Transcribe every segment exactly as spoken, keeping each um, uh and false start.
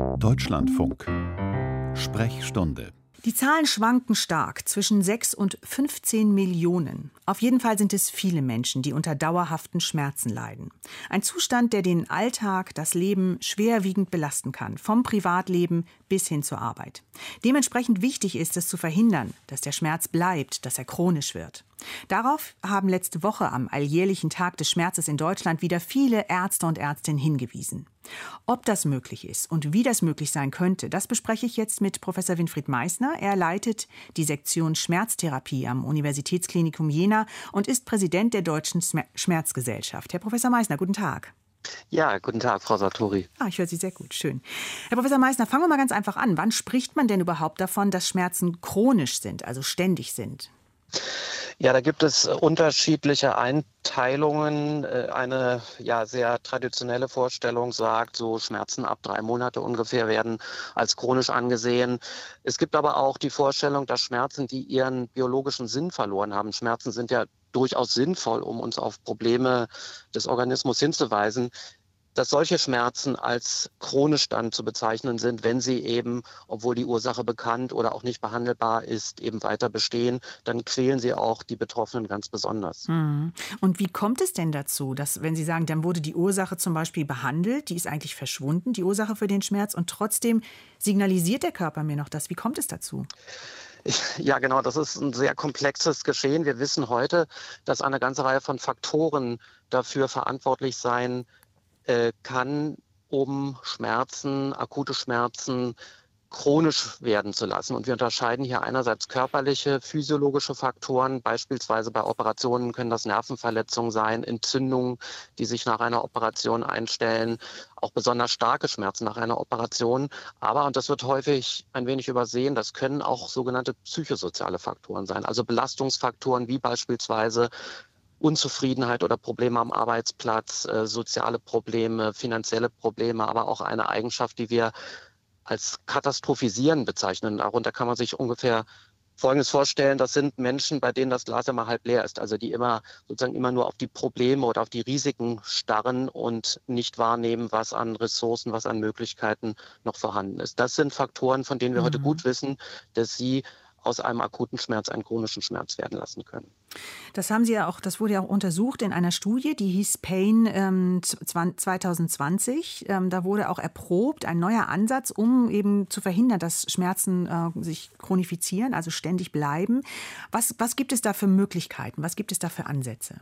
Deutschlandfunk. Sprechstunde. Die Zahlen schwanken stark, zwischen sechs und fünfzehn Millionen. Auf jeden Fall sind es viele Menschen, die unter dauerhaften Schmerzen leiden. Ein Zustand, der den Alltag, das Leben schwerwiegend belasten kann, vom Privatleben bis hin zur Arbeit. Dementsprechend wichtig ist es zu verhindern, dass der Schmerz bleibt, dass er chronisch wird. Darauf haben letzte Woche am alljährlichen Tag des Schmerzes in Deutschland wieder viele Ärzte und Ärztinnen hingewiesen. Ob das möglich ist und wie das möglich sein könnte, das bespreche ich jetzt mit Professor Winfried Meissner. Er leitet die Sektion Schmerztherapie am Universitätsklinikum Jena und ist Präsident der Deutschen Schmerzgesellschaft. Herr Professor Meissner, guten Tag. Ja, guten Tag, Frau Sartori. Ah, ich höre Sie sehr gut, schön. Herr Professor Meissner, fangen wir mal ganz einfach an. Wann spricht man denn überhaupt davon, dass Schmerzen chronisch sind, also ständig sind? Ja, da gibt es unterschiedliche Einteilungen. Eine ja sehr traditionelle Vorstellung sagt, so Schmerzen ab drei Monate ungefähr werden als chronisch angesehen. Es gibt aber auch die Vorstellung, dass Schmerzen, die ihren biologischen Sinn verloren haben, Schmerzen sind ja durchaus sinnvoll, um uns auf Probleme des Organismus hinzuweisen, dass solche Schmerzen als chronisch dann zu bezeichnen sind, wenn sie eben, obwohl die Ursache bekannt oder auch nicht behandelbar ist, eben weiter bestehen, dann quälen sie auch die Betroffenen ganz besonders. Mhm. Und wie kommt es denn dazu, dass, wenn Sie sagen, dann wurde die Ursache zum Beispiel behandelt, die ist eigentlich verschwunden, die Ursache für den Schmerz, und trotzdem signalisiert der Körper mir noch das? Wie kommt es dazu? Ja, genau, das ist ein sehr komplexes Geschehen. Wir wissen heute, dass eine ganze Reihe von Faktoren dafür verantwortlich sein kann, um Schmerzen, akute Schmerzen chronisch werden zu lassen. Und wir unterscheiden hier einerseits körperliche, physiologische Faktoren. Beispielsweise bei Operationen können das Nervenverletzungen sein, Entzündungen, die sich nach einer Operation einstellen, auch besonders starke Schmerzen nach einer Operation. Aber, und das wird häufig ein wenig übersehen, das können auch sogenannte psychosoziale Faktoren sein, also Belastungsfaktoren wie beispielsweise Unzufriedenheit oder Probleme am Arbeitsplatz, äh, soziale Probleme, finanzielle Probleme, aber auch eine Eigenschaft, die wir als Katastrophisieren bezeichnen. Darunter kann man sich ungefähr Folgendes vorstellen: Das sind Menschen, bei denen das Glas immer halb leer ist, also die immer sozusagen immer nur auf die Probleme oder auf die Risiken starren und nicht wahrnehmen, was an Ressourcen, was an Möglichkeiten noch vorhanden ist. Das sind Faktoren, von denen wir mhm. heute gut wissen, dass sie aus einem akuten Schmerz einen chronischen Schmerz werden lassen können. Das haben Sie ja auch, das wurde ja auch untersucht in einer Studie, die hieß Pain ähm, zwanzig zwanzig. Ähm, da wurde auch erprobt ein neuer Ansatz, um eben zu verhindern, dass Schmerzen äh, sich chronifizieren, also ständig bleiben. Was, was gibt es da für Möglichkeiten? Was gibt es da für Ansätze?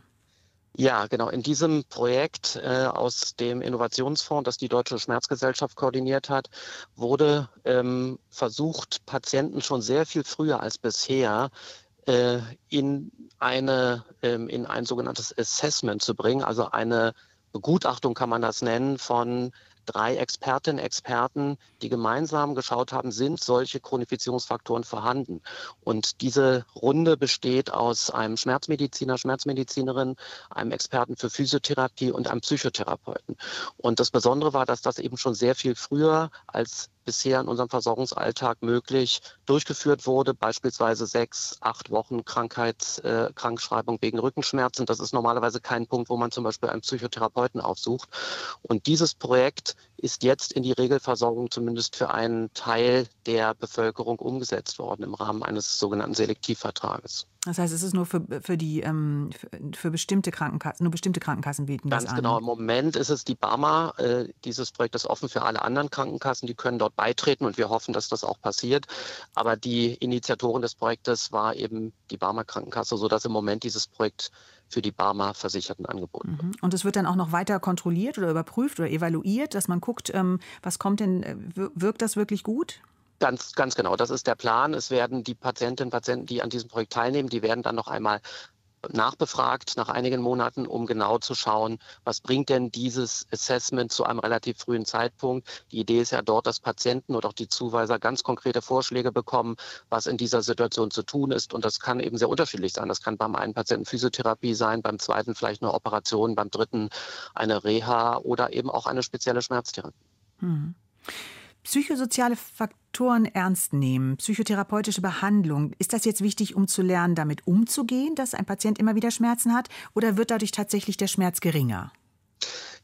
Ja, genau. In diesem Projekt äh, aus dem Innovationsfonds, das die Deutsche Schmerzgesellschaft koordiniert hat, wurde ähm, versucht, Patienten schon sehr viel früher als bisher äh, in eine ähm, in ein sogenanntes Assessment zu bringen, also eine Begutachtung kann man das nennen, von drei Expertinnen und Experten, die gemeinsam geschaut haben, sind solche Chronifizierungsfaktoren vorhanden. Und diese Runde besteht aus einem Schmerzmediziner, Schmerzmedizinerin, einem Experten für Physiotherapie und einem Psychotherapeuten. Und das Besondere war, dass das eben schon sehr viel früher als bisher in unserem Versorgungsalltag möglich durchgeführt wurde, beispielsweise sechs, acht Wochen Krankheits, äh, Krankschreibung wegen Rückenschmerzen. Das ist normalerweise kein Punkt, wo man zum Beispiel einen Psychotherapeuten aufsucht. Und dieses Projekt ist jetzt in die Regelversorgung zumindest für einen Teil der Bevölkerung umgesetzt worden im Rahmen eines sogenannten Selektivvertrages. Das heißt, es ist nur für, für, die, ähm, für, für bestimmte Krankenkassen, nur bestimmte Krankenkassen bieten das an? Ganz genau. Im Moment ist es die BARMA. Äh, dieses Projekt ist offen für alle anderen Krankenkassen. Die können dort beitreten und wir hoffen, dass das auch passiert. Aber die Initiatorin des Projektes war eben die BARMA-Krankenkasse, sodass im Moment dieses Projekt für die BARMA-Versicherten angeboten wird. Und es wird dann auch noch weiter kontrolliert oder überprüft oder evaluiert, dass man guckt, ähm, was kommt denn, wirkt das wirklich gut? Ganz, ganz genau. Das ist der Plan. Es werden die Patientinnen und Patienten, die an diesem Projekt teilnehmen, die werden dann noch einmal nachbefragt nach einigen Monaten, um genau zu schauen, was bringt denn dieses Assessment zu einem relativ frühen Zeitpunkt. Die Idee ist ja dort, dass Patienten und auch die Zuweiser ganz konkrete Vorschläge bekommen, was in dieser Situation zu tun ist. Und das kann eben sehr unterschiedlich sein. Das kann beim einen Patienten Physiotherapie sein, beim zweiten vielleicht eine Operation, beim dritten eine Reha oder eben auch eine spezielle Schmerztherapie. Hm. Psychosoziale Faktoren ernst nehmen, psychotherapeutische Behandlung. Ist das jetzt wichtig, um zu lernen, damit umzugehen, dass ein Patient immer wieder Schmerzen hat? Oder wird dadurch tatsächlich der Schmerz geringer?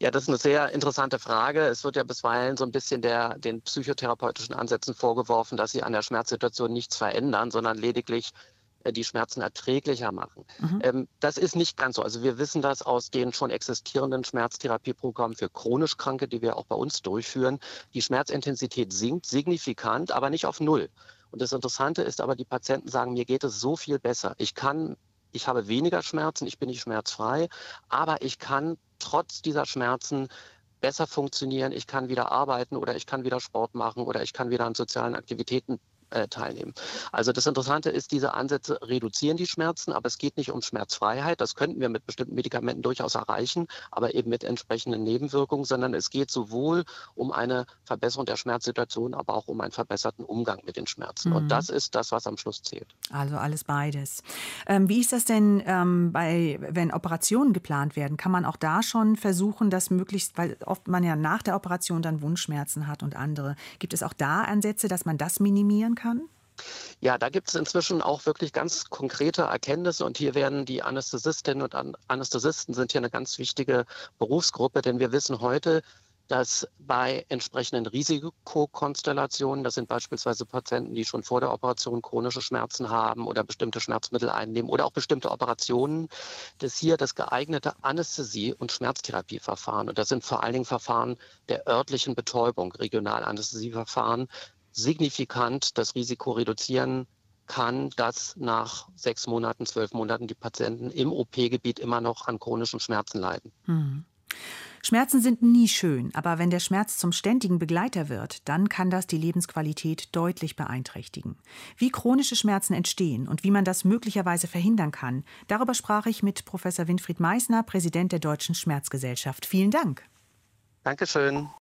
Ja, das ist eine sehr interessante Frage. Es wird ja bisweilen so ein bisschen der, den psychotherapeutischen Ansätzen vorgeworfen, dass sie an der Schmerzsituation nichts verändern, sondern lediglich äh, die Schmerzen erträglicher machen. Mhm. Ähm, das ist nicht ganz so. Also wir wissen das aus den schon existierenden Schmerztherapieprogrammen für chronisch Kranke, die wir auch bei uns durchführen. Die Schmerzintensität sinkt signifikant, aber nicht auf Null. Und das Interessante ist aber, die Patienten sagen, mir geht es so viel besser. Ich kann, ich habe weniger Schmerzen, ich bin nicht schmerzfrei, aber ich kann trotz dieser Schmerzen besser funktionieren. Ich kann wieder arbeiten oder ich kann wieder Sport machen oder ich kann wieder an sozialen Aktivitäten äh, teilnehmen. Also das Interessante ist, diese Ansätze reduzieren die Schmerzen, aber es geht nicht um Schmerzfreiheit. Das könnten wir mit bestimmten Medikamenten durchaus erreichen, aber eben mit entsprechenden Nebenwirkungen, sondern es geht sowohl um eine Verbesserung der Schmerzsituation, aber auch um einen verbesserten Umgang mit den Schmerzen. Mhm. Und das ist das, was am Schluss zählt. Also alles beides. Ähm, wie ist das denn, ähm, bei, wenn Operationen geplant werden? Kann man auch da schon versuchen, dass möglichst, weil oft man ja nach der Operation dann Wundschmerzen hat und andere. Gibt es auch da Ansätze, dass man das minimieren kann? Ja, da gibt es inzwischen auch wirklich ganz konkrete Erkenntnisse und hier werden die Anästhesistinnen und An- Anästhesisten sind hier eine ganz wichtige Berufsgruppe, denn wir wissen heute, dass bei entsprechenden Risikokonstellationen, das sind beispielsweise Patienten, die schon vor der Operation chronische Schmerzen haben oder bestimmte Schmerzmittel einnehmen oder auch bestimmte Operationen, dass hier das geeignete Anästhesie- und Schmerztherapieverfahren, und das sind vor allen Dingen Verfahren der örtlichen Betäubung, Regionalanästhesieverfahren, signifikant das Risiko reduzieren kann, dass nach sechs Monaten, zwölf Monaten die Patienten im O P-Gebiet immer noch an chronischen Schmerzen leiden. Hm. Schmerzen sind nie schön, aber wenn der Schmerz zum ständigen Begleiter wird, dann kann das die Lebensqualität deutlich beeinträchtigen. Wie chronische Schmerzen entstehen und wie man das möglicherweise verhindern kann, darüber sprach ich mit Professor Winfried Meissner, Präsident der Deutschen Schmerzgesellschaft. Vielen Dank. Dankeschön.